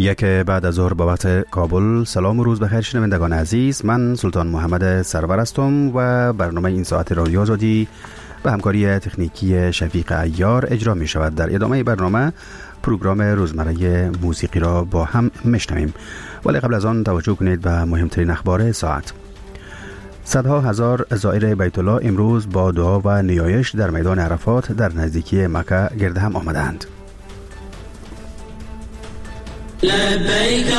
یک بعد از ظهر به وقت کابل. سلام و روز بخیر شنوندگان عزیز، من سلطان محمد سرور هستم و برنامه این ساعت رادیو آزادی به همکاری تکنیکی شفیق عیار اجرا می شود. در ادامه برنامه پروگرام روزمره موسیقی را با هم میشنویم، ولی قبل از آن توجه کنید به مهمترین اخبار ساعت. صدها هزار زائر بیت الله امروز با دعا و نیایش در میدان عرفات در نزدیکی مکه گرد هم آمدند. لبیک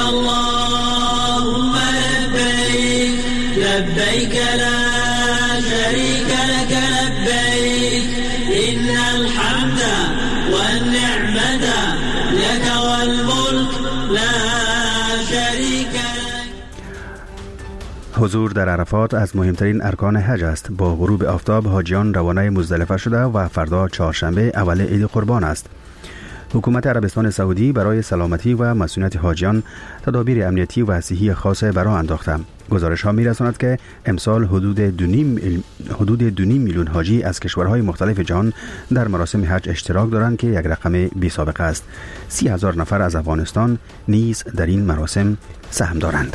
اللهم لبیک لبیک لا شریک لک لبیک ان الحمد والنعمة لك والملك لا شریک لک. حضور در عرفات از مهمترین ارکان حج است. با غروب آفتاب حاجیان روانه مزدلفه شده و فردا چهارشنبه اول عید قربان است. حکومت عربستان سعودی برای سلامتی و مسئولیت حاجیان تدابیر امنیتی و صحی خاص برآ انداخته. گزارش ها می‌رساند که امسال حدود 2.5 میلیون حاجی از کشورهای مختلف جهان در مراسم حج اشتراک دارند که یک رقم بی سابقه است. 30,000 نفر از افغانستان نیز در این مراسم سهم دارند.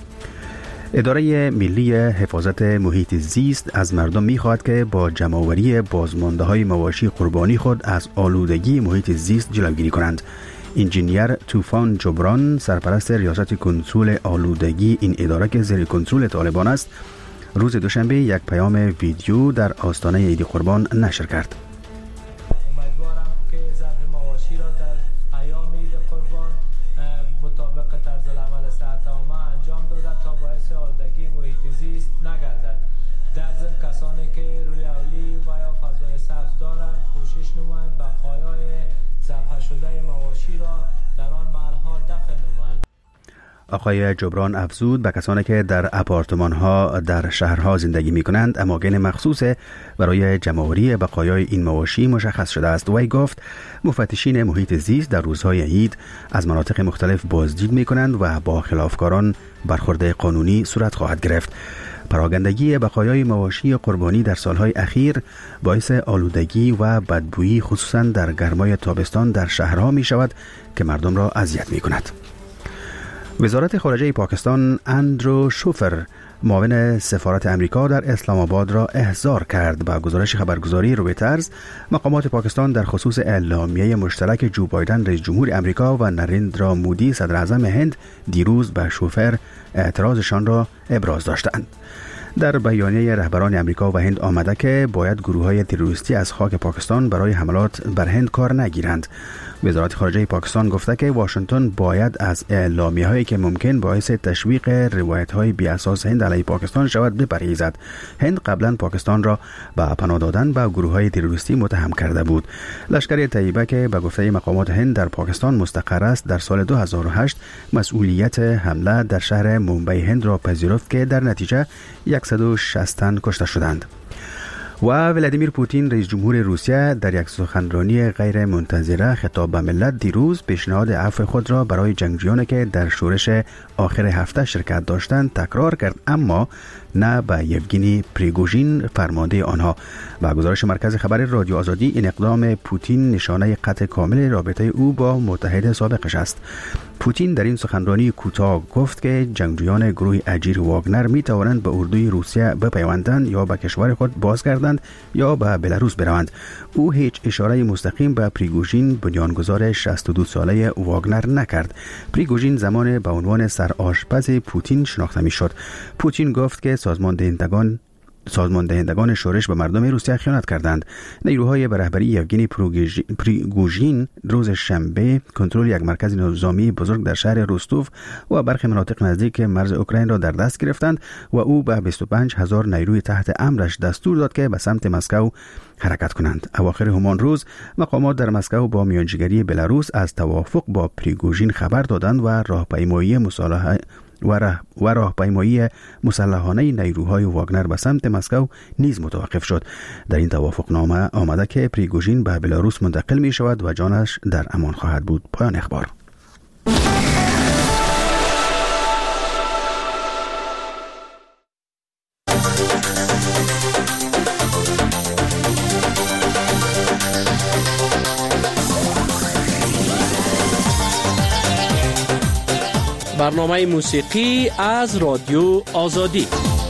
اداره ملی حفاظت محیط زیست از مردم می‌خواهد که با جمع‌آوری بازمانده‌های مواشی قربانی خود از آلودگی محیط زیست جلوگیری کنند. انجینیر طوفان جبران، سرپرست ریاست کنترل آلودگی این اداره که زیر کنترل طالبان است، روز دوشنبه یک پیام ویدیو در آستانه عید قربان نشر کرد. امیدوارم که ذبح مواشی را در ایام عید قربان مطابق طرز العمل صحت‌آموز انجام داده تا باعث آلودگی محیط زیست نگردد. در ضمن کسانی که روی اولی و یا فضای سبز دارند کوشش نمایند بقایای ذبح شده مواشی را در آن محل‌ها دفن نمایند. آقای جبران افزود به کسانی که در آپارتمان‌ها در شهرها زندگی می‌کنند اماکن مخصوص برای جمع‌آوری بقایای این مواشی مشخص شده است. وی گفت مفتشین محیط زیست در روزهای عید از مناطق مختلف بازدید می‌کنند و با خلافکاران برخورد قانونی صورت خواهد گرفت. پراگندگی بقایای مواشی قربانی در سالهای اخیر باعث آلودگی و بدبویی خصوصاً در گرمای تابستان در شهرها می‌شود که مردم را اذیت می‌کند. وزارت خارجه پاکستان اندرو شوفر، معاون سفارت امریکا در اسلام آباد را احضار کرد. با گزارش خبرگزاری رویترز، مقامات پاکستان در خصوص اعلامیه مشترک جو بایدن رئیس جمهور امریکا و نریندرا مودی صدر اعظم هند دیروز به شوفر اعتراضشان را ابراز داشتند. در بیانیه رهبران امریکا و هند آمده که باید گروه‌های تروریستی از خاک پاکستان برای حملات بر هند کار نگیرند. وزارت خارجه پاکستان گفته که واشنگتن باید از اعلامیه‌هایی که ممکن باعث تشویق روایت‌های بی‌اساس هند علیه پاکستان شود بپرهیزد. هند قبلا پاکستان را به پناه دادن به گروه‌های تروریستی متهم کرده بود. لشکر طیبه که به گفته مقامات هند در پاکستان مستقر است، در سال 2008 مسئولیت حمله در شهر مومبای هند را پذیرفت که در نتیجه 160 تن کشته شدند. و ولادیمیر پوتین رئیس جمهور روسیه در یک سخنرانی غیر منتظره خطاب به ملت دیروز پیشنهاد عفو خود را برای جنگجویانی که در شورش آخر هفته شرکت داشتند تکرار کرد، اما نه به یوگینی پریگوژین فرمانده آنها. با گزارش مرکز خبر رادیو آزادی، این اقدام پوتین نشانه قطع کامل رابطه او با متحد سابقش است. پوتین در این سخنرانی کوتاه گفت که جنگجویان گروه اجیر واگنر می توانند به اردوی روسیه بپیوندند یا به کشور خود بازگردند یا به بلاروس بروند. او هیچ اشاره مستقیم به پریگوژین بنیانگذار 62 ساله واگنر نکرد. پریگوژین زمان به عنوان سرآشپز پوتین شناخته می شد. پوتین گفت که سازمان دهندگان شورش به مردم روسیه خیانت کردند. نیروهای به رهبری یوگینی پریگوژین روز شنبه کنترل یک مرکز نظامی بزرگ در شهر روستوف و برخی مناطق نزدیک مرز اوکراین را در دست گرفتند و او به 25,000 نیروی تحت امرش دستور داد که به سمت مسکو حرکت کنند. اواخر همان روز مقامات در مسکو با میانجیگری بلاروس از توافق با پریگوژین خبر دادند و راهپیمایی مسلحانه نیروهای واگنر به سمت مسکو نیز متوقف شد. در این توافقنامه آمده که پریگوژین به بلاروس منتقل می شود و جانش در امان خواهد بود. پایان اخبار. برنامه موسیقی از رادیو آزادی.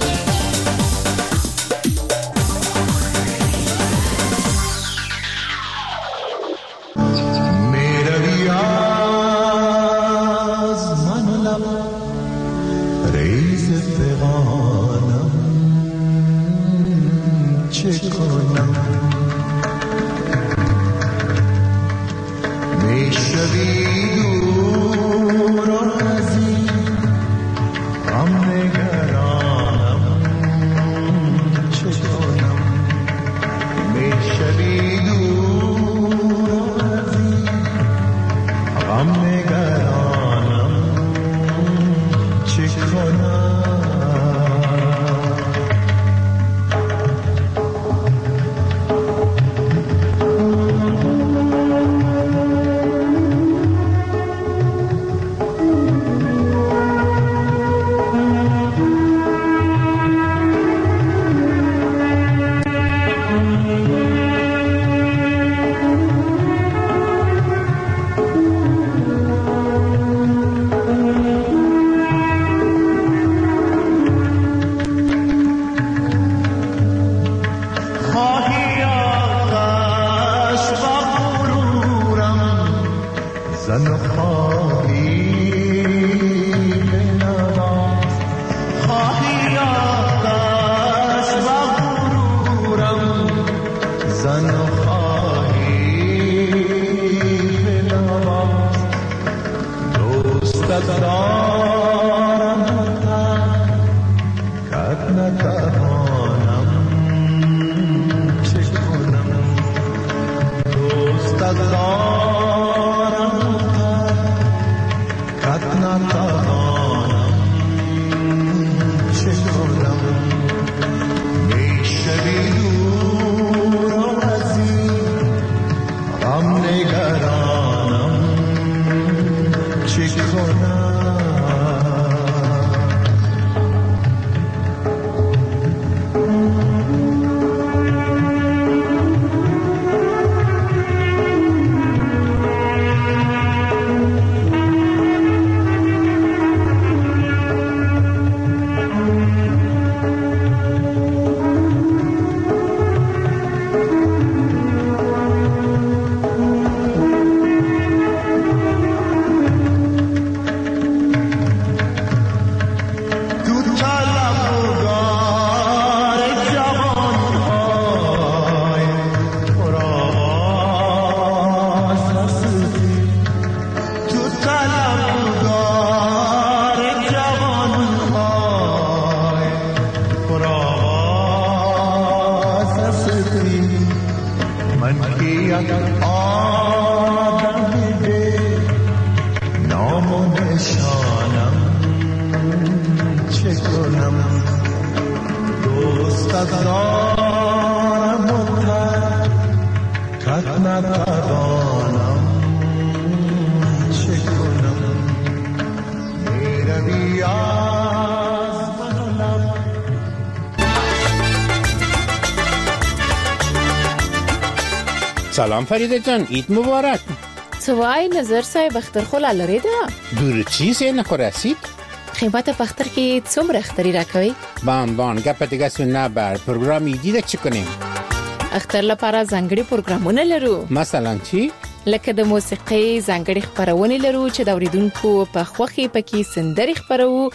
سلام فریده جان، عید مبارک. سوای نظر صاحب اختر لري ده دور چیز نه رسید قیمت پختر کې څومره اختری راکوي بان گپ دیگه سن بر پروګرام ایدی چی کنیم اختر لپاره ځانګړي پروګرامونه لرو مثلا چی لکه د موسیقي ځانګړي خبرونه لرو چې د اوریدونکو په خوخي پکې سندري خبرو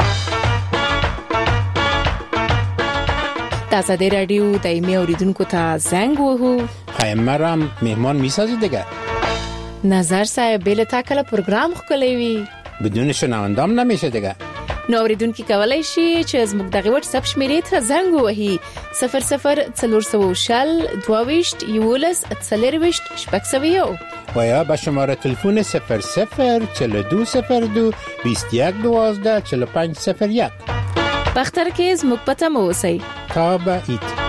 تاسو د رادیو دایمي اوریدونکو ته زنګ وهو پیمرم مهمان میسازی دیگه نظر صاحب بل تا کله پروګرام خولوي بدون شنوندام نمیشه دیگه نو اوریدونکو کولای شي چې زموږ دغه واتس اپ شمیرې ته زنګ ووهي 004022 و یا به شماره تلفن 004202 2112 4501 بختر کې زموږ پته مو وسی تا به اید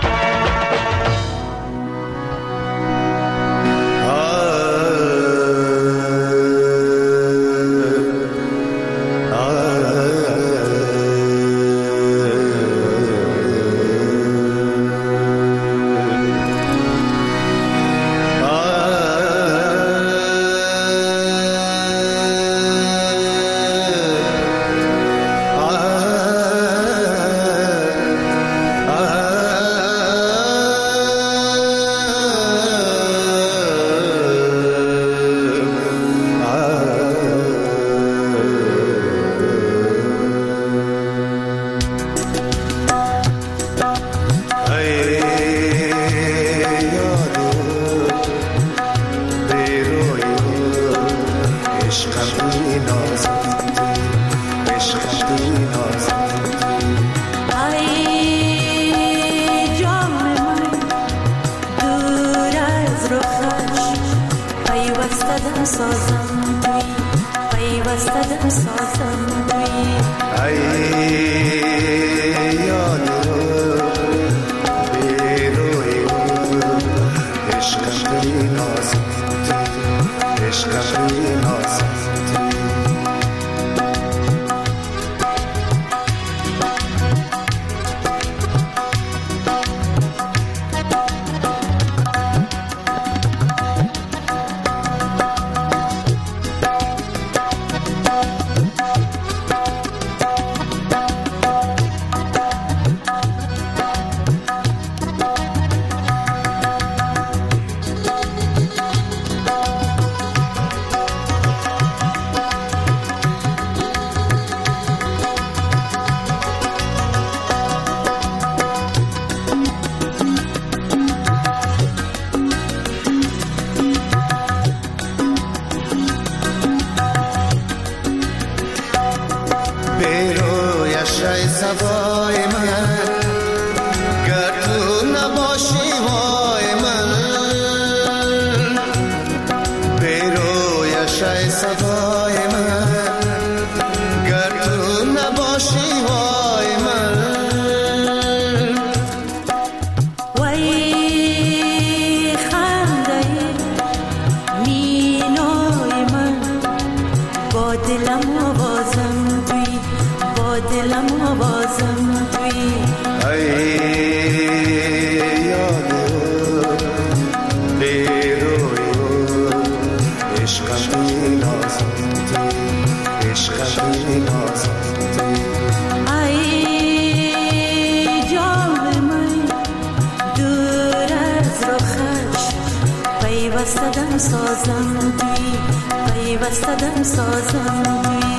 سازم توی پیوسته دم سازم توی یاد بیروی عشق بی نازم توی عشق بی نازم سبای من گر تو نباشی وای من بیرویش ای سبای من گر تو نباشی وای من وای خنده مینای من با دلم آوازم توی با دلم آوازم توی یاد بیروی عشق بی نازم توی عشق بی نازم ای جان من دور از رخش پیوسته دم سازم توی پیوسته دم سازم توی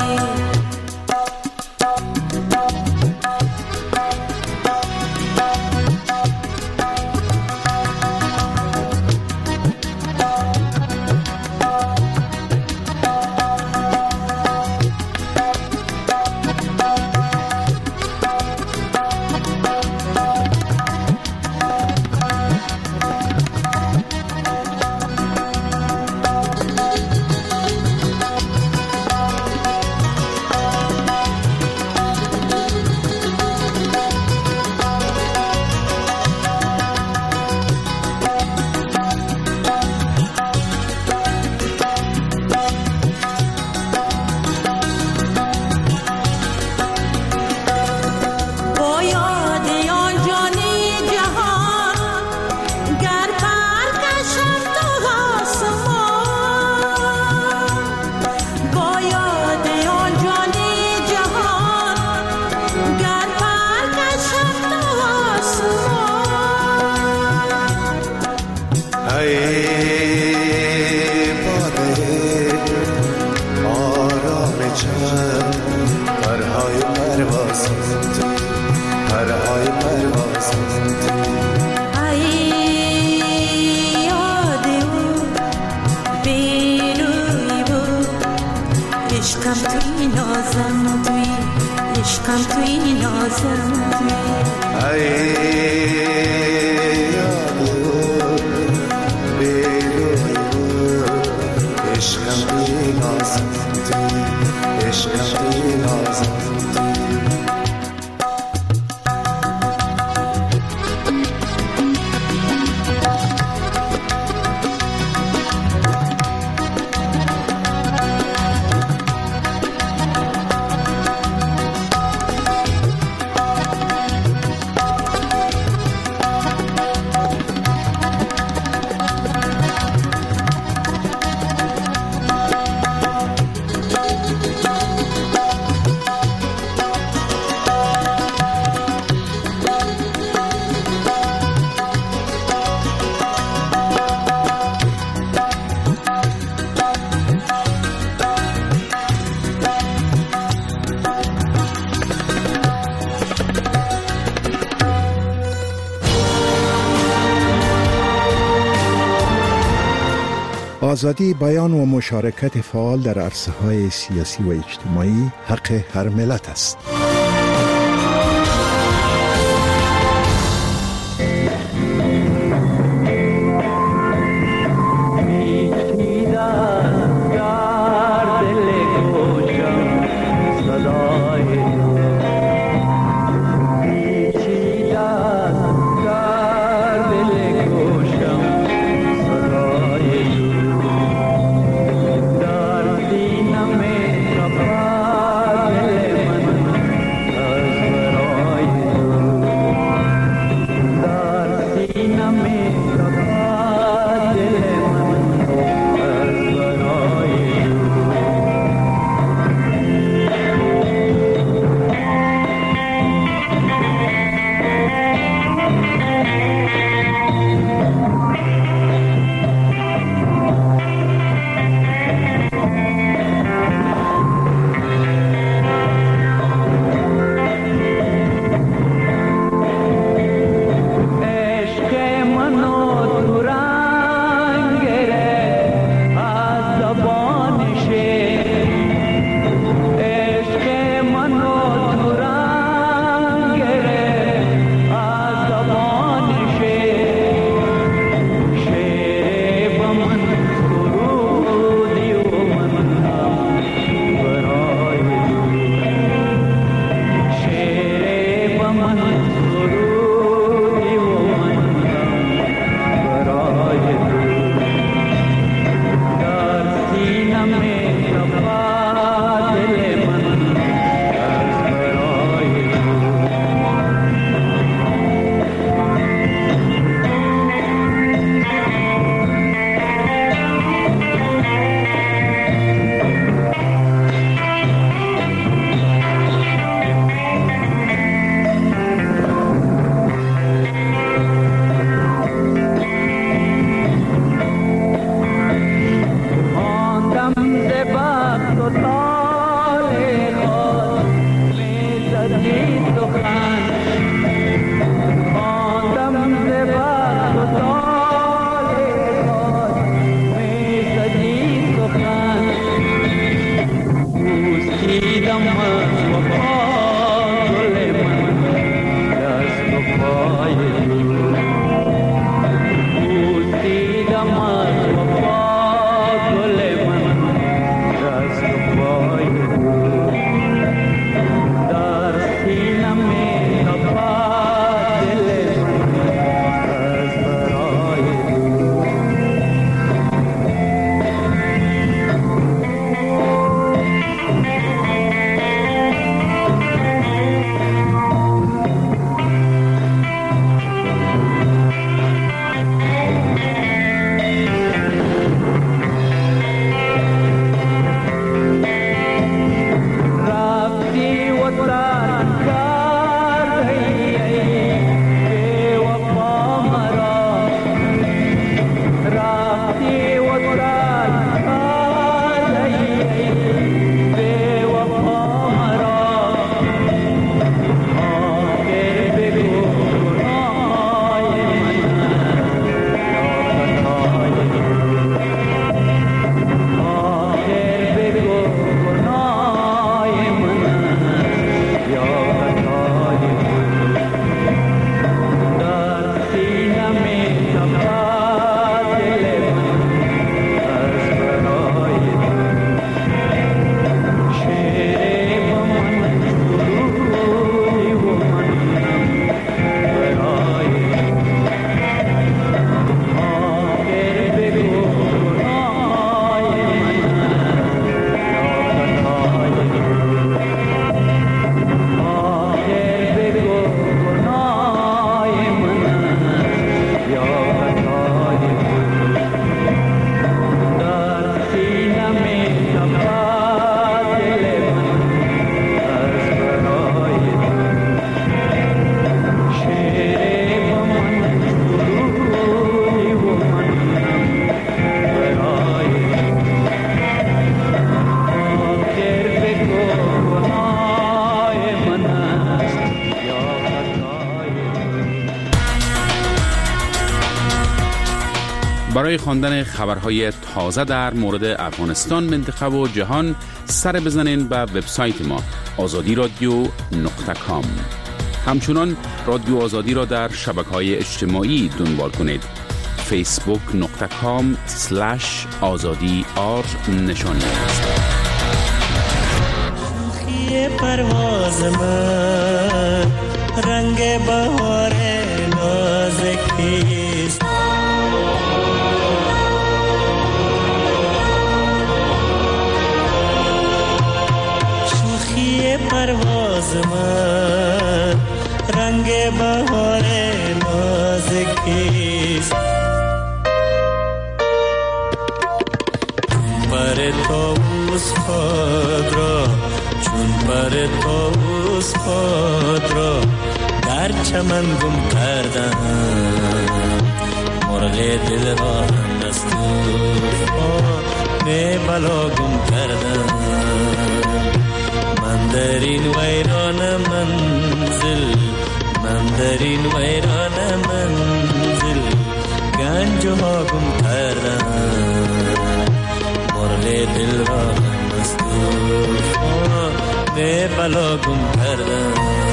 آزادی بیان و مشارکت فعال در عرصه‌های سیاسی و اجتماعی حق هر ملت است. برای خواندن خبرهای تازه در مورد افغانستان، منطقه و جهان سر بزنین به وبسایت ما azadi.radio.com. همچنان رادیو آزادی را در شبکه‌های اجتماعی دنبال کنید. facebook.com/azadi_r نشانی است. شوخی پرواز من رنگ بهار نازکیست، شوخی پرواز من رنگ بهار نازکیست. پر طاووس خود را چون پر طاووس خود را در چمن گم کردم، مرغ دل را هم از طوفان بلا گم کردم. من در این ویران منزل، من در این ویران منزل گنجها گم کردم، مرغ دل را هم از طوفان بلا گم کردم.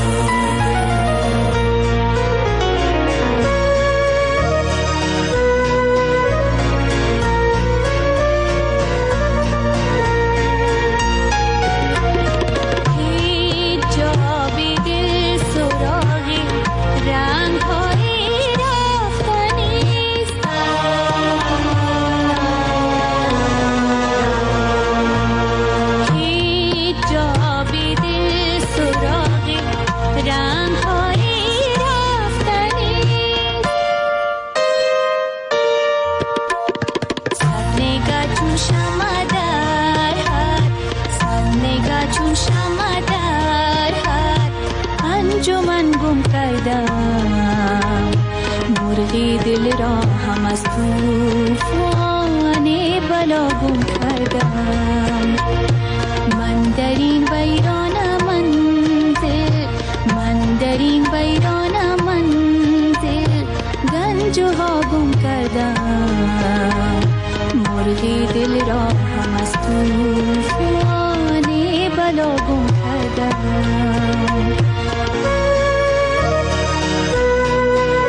مرغی دل را هم از طوفان بلا گم کردم. من در این ویران منزل، من در این ویران منزل گنجها گم کردم، مرغی دل را هم از طوفان بلا گم کردم.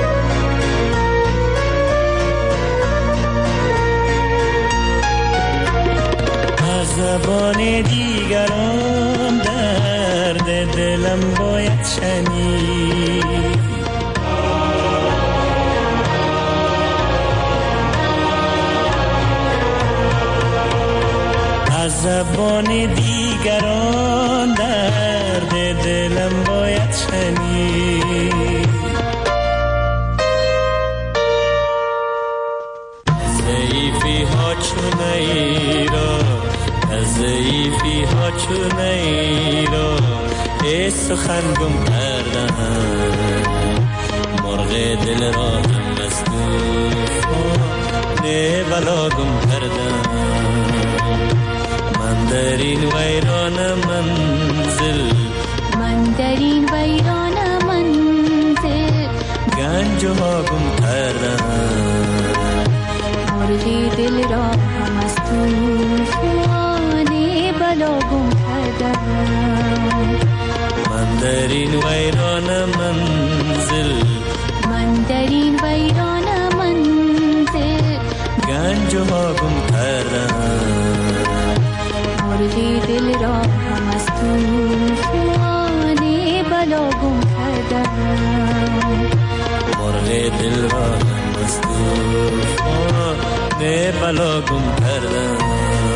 زبان دیگران درد دلم باید شنید. ضعیفی ها چونه ای را، از ضعیفی ها چونه ای را ای سخن گم کردم. مرغ دل را هم از طوفان بلا گم کردم. من در این ویران منزل، من در این ویران منزل گنج ها گم کردم. مرغ دل را هم از طوفان بلا گم کردم. من در این ویران منزل، من در این ویران منزل گنج ها گم کردم. مرغ دل را هم از طوفان بلا گم کردم. مرغ دل را هم از طوفان بلا گم کردم.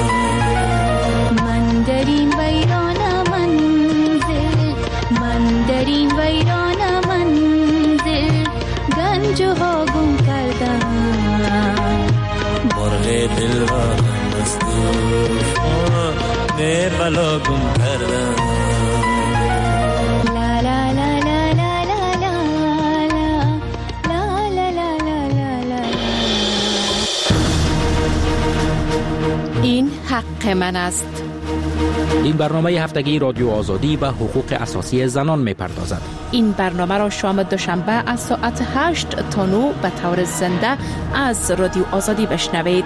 من در این ویران منزل، من در این ویران منزل گنج ها گم کردم. مرغ دل را هم از طوفان بلا گم کردم. لا لا لا لا لا لا لا لا لا لا لا. این حق من است. این برنامه هفتگی رادیو آزادی به حقوق اساسی زنان می‌پردازد. این برنامه را شام دوشنبه از ساعت 8 تا 9 به طور زنده از رادیو آزادی بشنوید.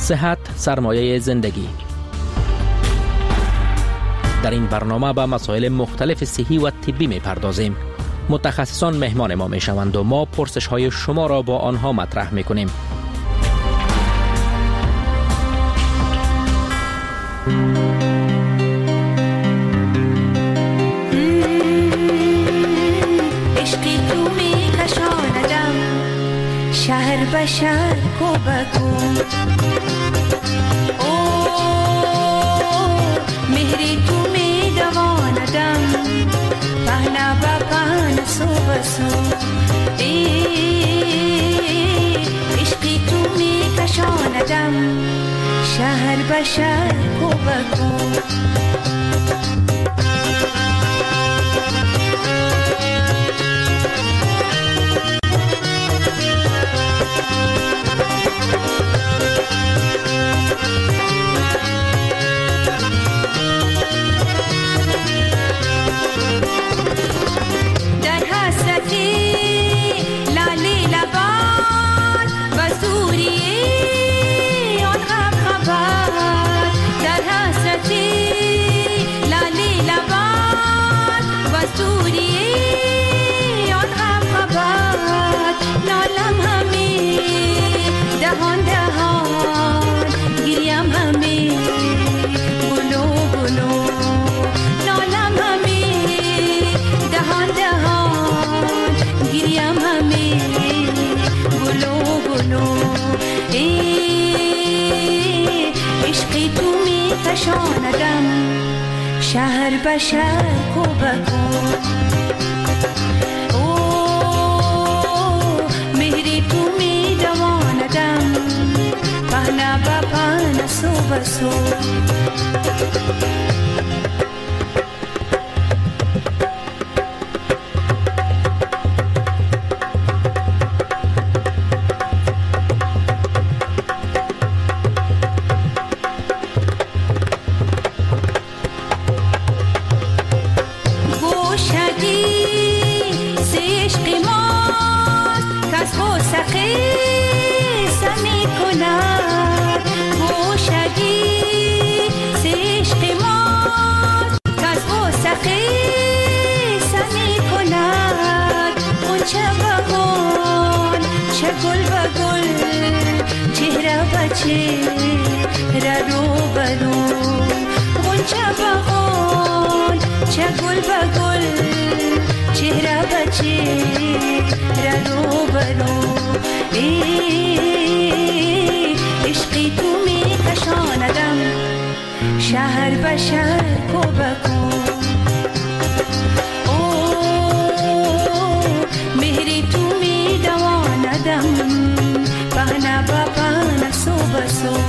صحت سرمایه زندگی. در این برنامه به مسائل مختلف صحی و طبی می‌پردازیم. متخصصان مهمان ما می‌شوند و ما پرسش‌های شما را با آنها مطرح می‌کنیم. شهر به شهر کو بکو مهری تو می دواندم پهنا با پهن سو بسو عشقی تو می کشاندم شهر به شهر کو بکو کشاندم شهر به شهر کو بکو مهری تو می دواندم پهنا با پهن سو بسو عشقی تو می کشاندم شهر به شهر کو بکو مهری تو می دواندم پهنا با پهن سو بسو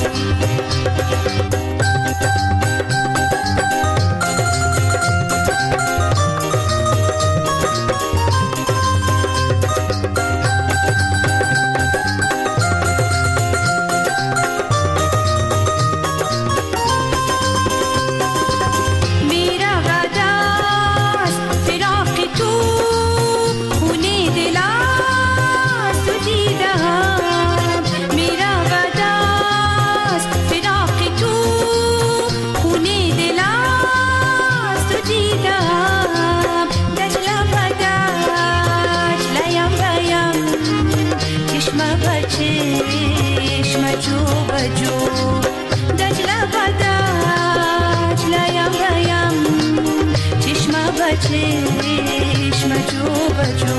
چشم جو بجو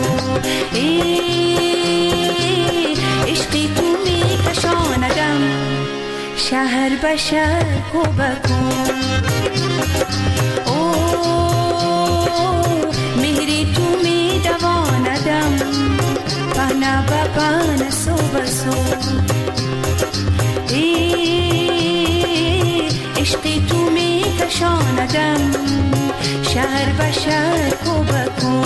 عشقی تو می کشاندم شهر به شهر کو بکو مهری تو می دواندم پهنا با پهن سو بسو عشقی تو می کشاندم شهر به شهر کو بکو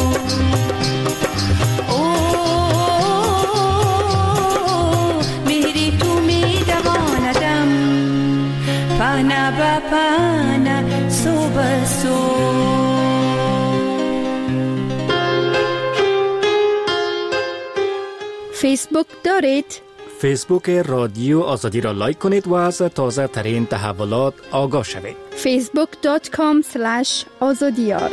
مهری تو می دواندم پهنا با پهن سو بسو فیسبوک دارید؟ فیسبوک رادیو آزادی را لایک کنید و از تازه ترین تحولات آگاه شوید. facebook.com/azadiyar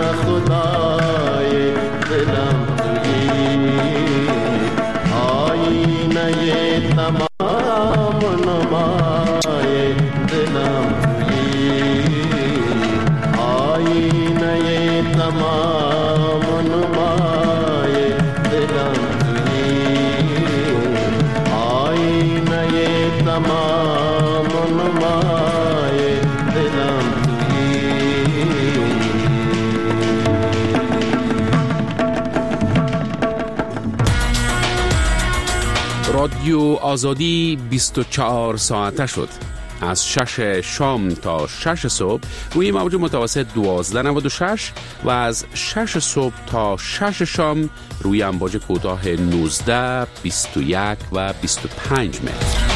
خدای دلم تویی رادیو آزادی 24 ساعته شد. از 6 شام تا 6 صبح روی موج متوسط 1296 و از 6 صبح تا 6 شام روی امواج کوتاه 19، 21 و 25 متر.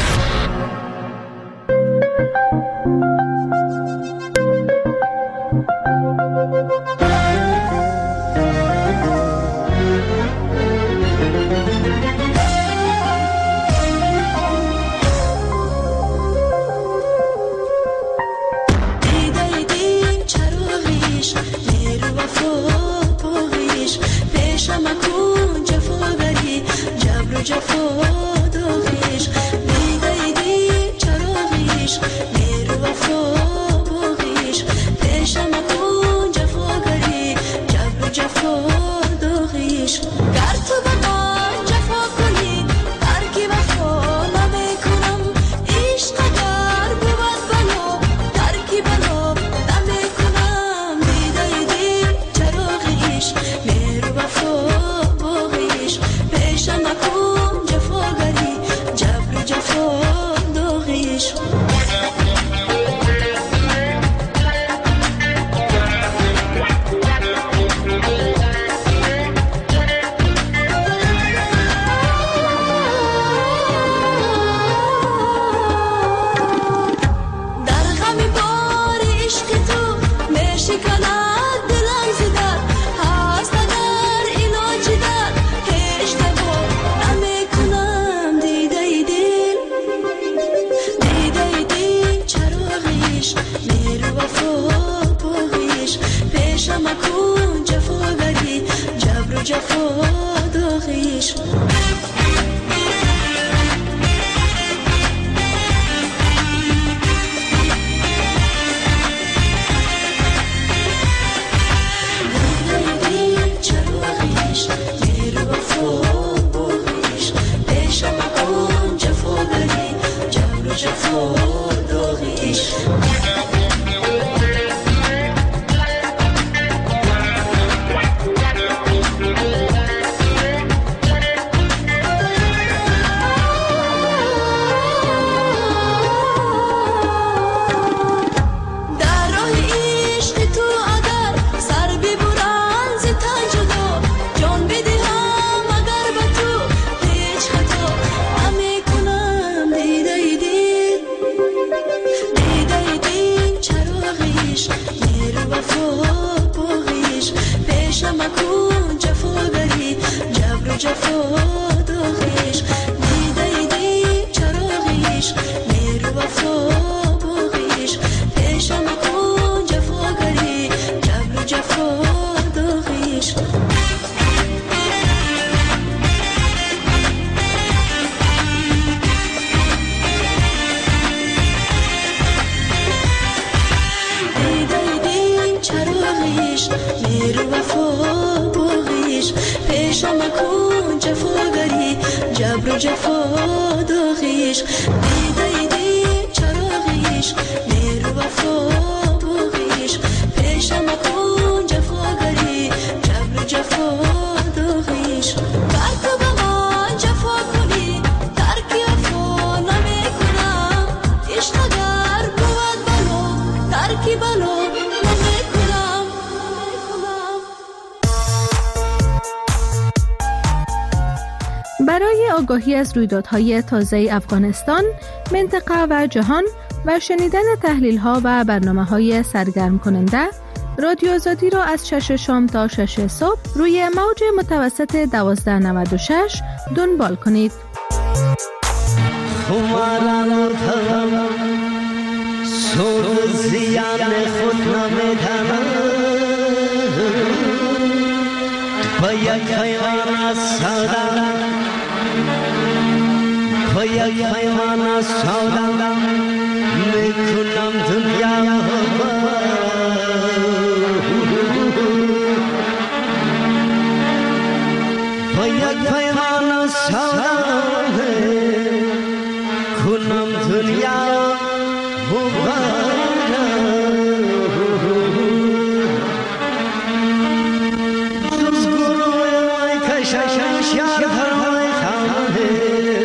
برای آگاهی از رویدادهای تازه افغانستان، منطقه و جهان و شنیدن تحلیل‌ها و برنامه‌های سرگرم کننده، رادیو آزادی را از 6 شام تا 6 صبح روی موج متوسط 1296 دنبال کنید. یک پیمان سودا میکنم دنیا با یک پیمان سودا کنم دنیا جز گروه وای کشش یار فرمای خانه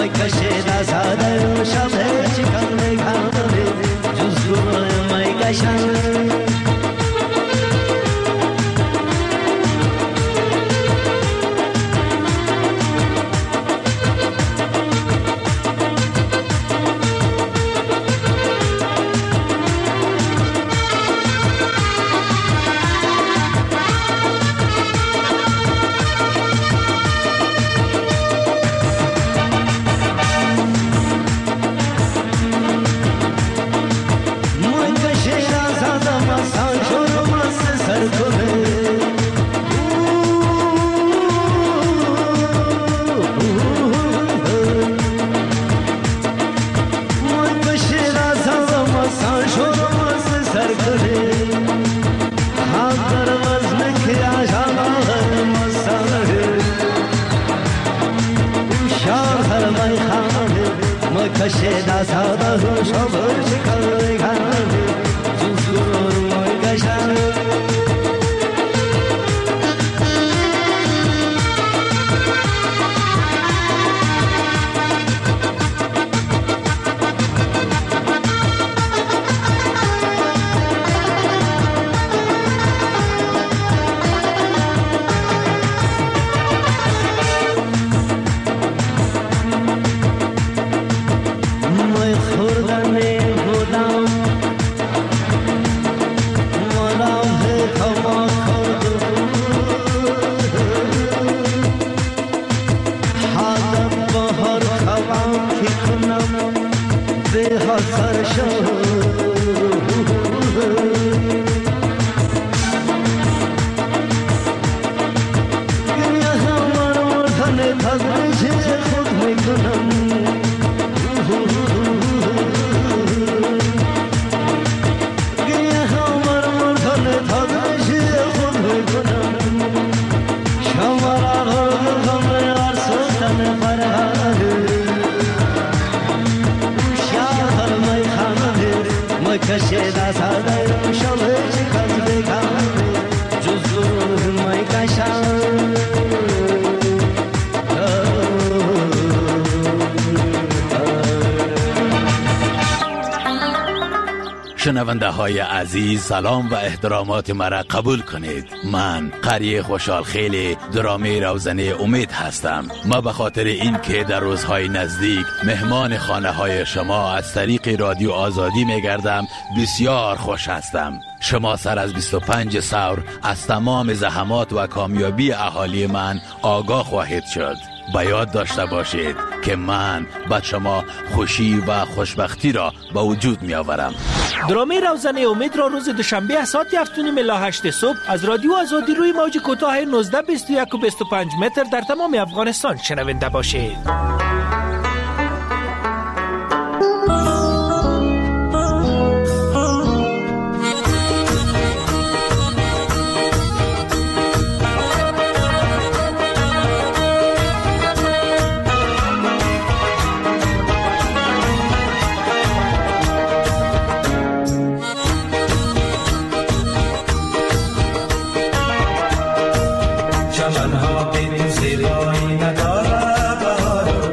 مای کشید از هده شب چکن بگمه جز گل مای کشن کشید از هده شب چکن بگمه جز گل مای کشن کشید از هده شب چکن بگمه جز گل مای کشن شنونده های عزیز، سلام و احترامات مرا قبول کنید. من قری خوشحال خیلی درامه روزنه امید هستم. ما به خاطر این که در روزهای نزدیک مهمان خانه های شما از طریق رادیو آزادی میگردم بسیار خوش هستم. شما سر از 25 ثور از تمام زحمات و کامیابی اهالی من آگاه خواهید شد. به یاد داشته باشید که من به شما خوشی و خوشبختی را به وجود می آورم. درامه روزنه امید را روز دوشنبه ساعت 7:08 صبح از رادیو آزادی روی موج کوتاه 19 21 و 25 متر در تمام افغانستان شنونده باشید. چمنها بی تو زیبایی نداره بهارو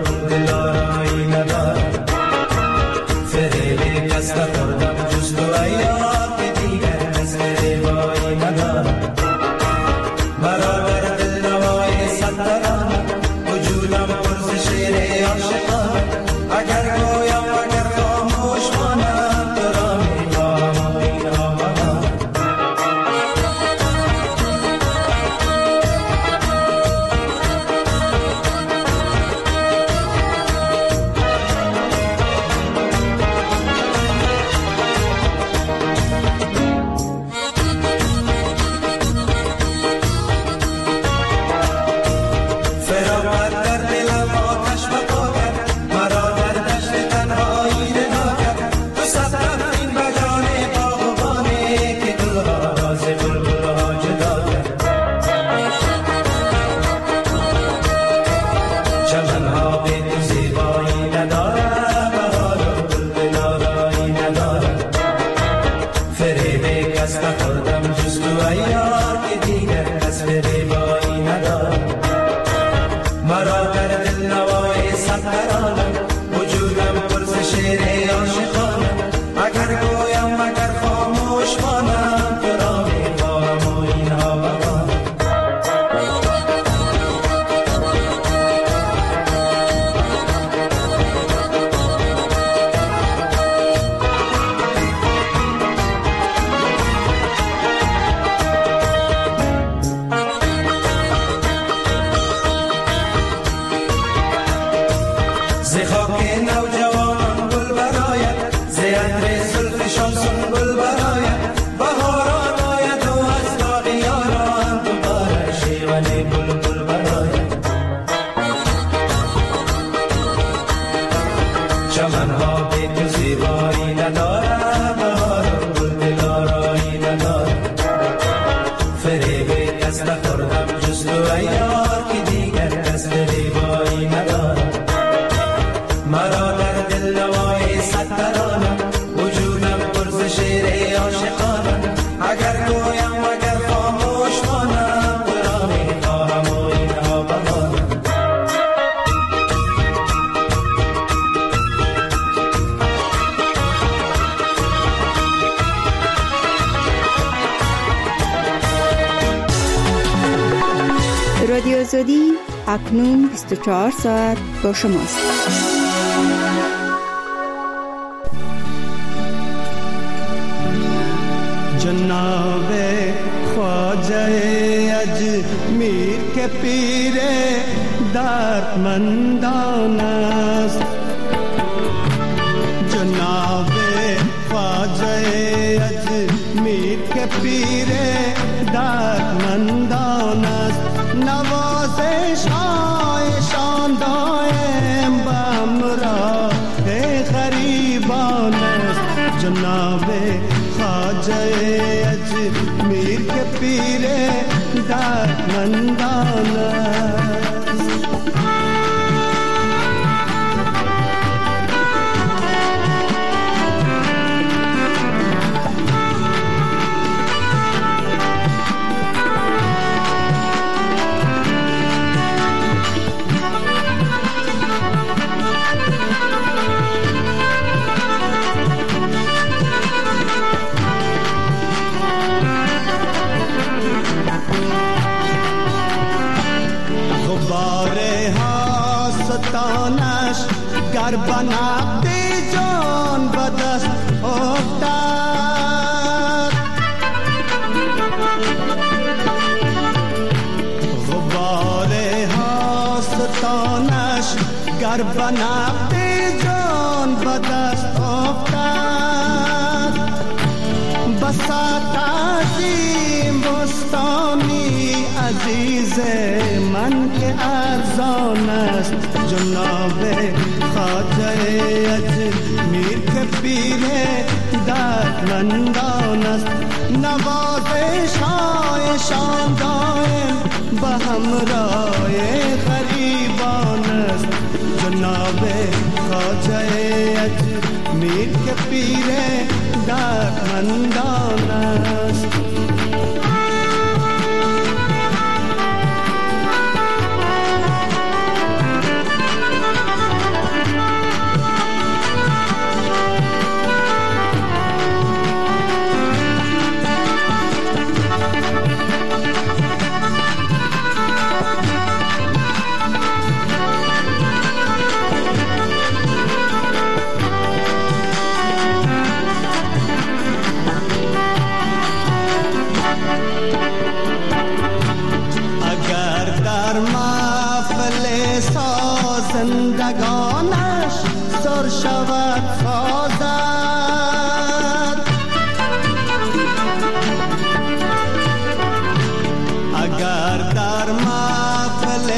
ز خاک نوجوانان گل برآید، ز عطر زلفشان سنبل برآید. بهاران آید و از باغ یاران دوباره شیون بلبل برآید. چمنها بی تو زیبایی ندارد، بهار گل دلارایی ندارد. فریب کس نخوردم جز تو ای یار، که دیگر کس فریبایی ندارد. مرا در دل نوای صد ترانه، وجودم پر ز شعر عاشقانه. اگر گویم اگر خاموش مانم، تو را می‌خواهم و اینها بمانم. رادیو آزادی اکنون 24 ساعت با شماست. جناب خواجه اجمیر کے پیر دردمندان است. جناب خواجه اجمیر کے پیر دردمندان است. نوازش هایشان دائم به همراه غریبان است. جناب خواجه اجمیر کے پیر دردمندان است. گر بنقد جان به دست افتد، غبار هاستانش گر بنقد جان به دست افتد. بساط عظیم بستانی عزیز من که ارزان است. جناب خواجه اجمیر کے پیر دردمندان است. نوازش هایشان دائم به همراه غریبان است. جناب خواجه اجمیر کے پیر دردمندان است. زندگانش سر شود سازد، اگر در محفل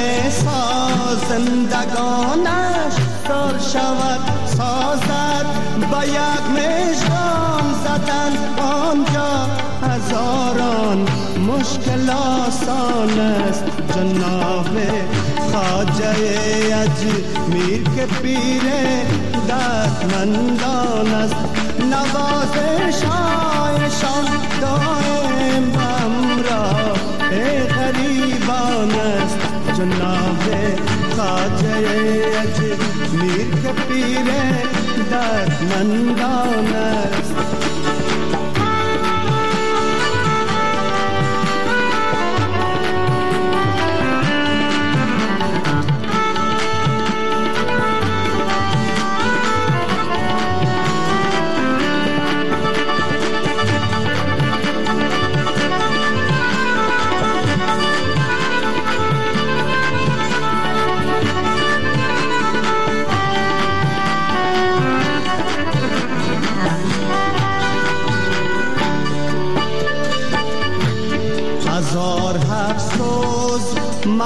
زندگانش سر شود سازد. با یک مژگان زدن آنجا هزاران مشکل آسان است. جناب خواجه اجمیر کے پیر دردمندان است. نوازش هایشان دائم همراه غریبان است. جناب خواجه اجمیر کے پیر دردمندان است.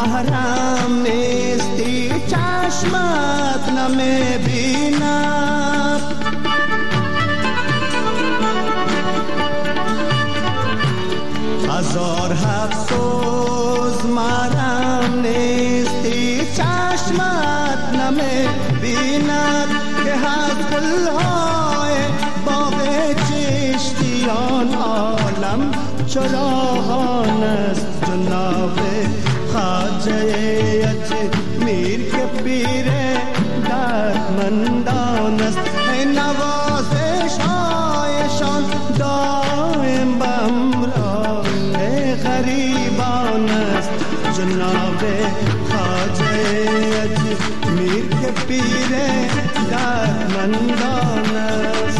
محرم نیستی چشمت نمیبیند. هزار افسوس محرم نیستی چشمت نمیبیند که از گلهای باغ چشتیان عالم چراغان است جناب خواجه اجمیر که پیر دردمندان است. نوازش هایشان دائم بمراه غریبان است جناب خواجه اجمیر که پیر دردمندان است.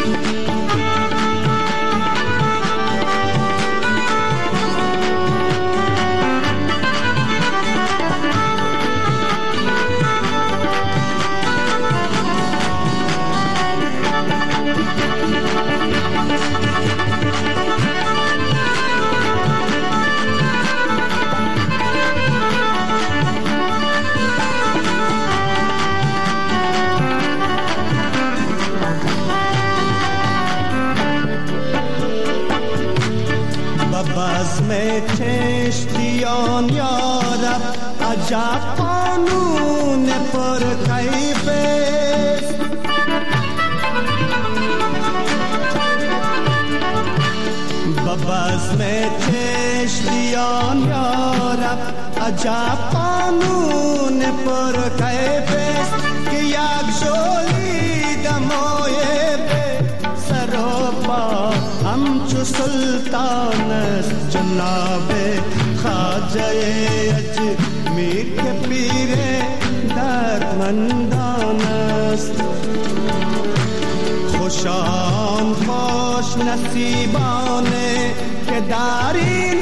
بزم چشتیان یارب عجب قانون پر کیف است. بزم چشتیان یارب عجب قانون پر کیف است که یک شولی دمای سر و پا همچو سلطان است جناب خواجه اجمیر که پیر دردمندان است. خوشان خوش نصیبانه که در این